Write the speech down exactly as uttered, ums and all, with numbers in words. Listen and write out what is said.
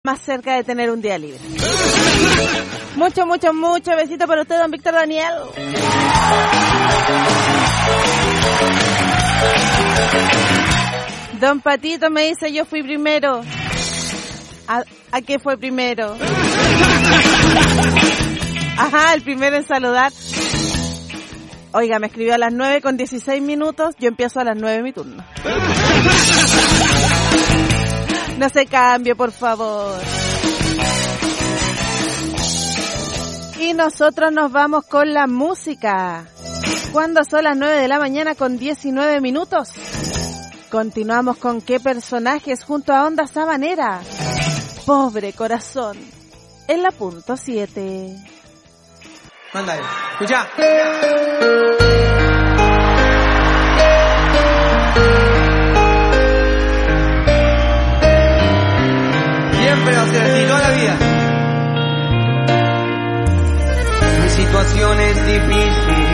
más cerca de tener un día libre. Mucho, mucho, mucho besito para usted, don Víctor Daniel. Don Patito me dice, yo fui primero. ¿A, ¿a qué fue primero? Ajá, el primero en saludar. Oiga, me escribió a las nueve con dieciséis minutos. Yo empiezo a las nueve mi turno. No se cambie, por favor. Y nosotros nos vamos con la música. Cuando son las nueve de la mañana con diecinueve minutos. Continuamos con qué personajes junto a Onda Sabanera. Pobre corazón. En la punto siete. Mándale, escucha. Siempre va a ser así, toda la vida. Mi situación es difícil.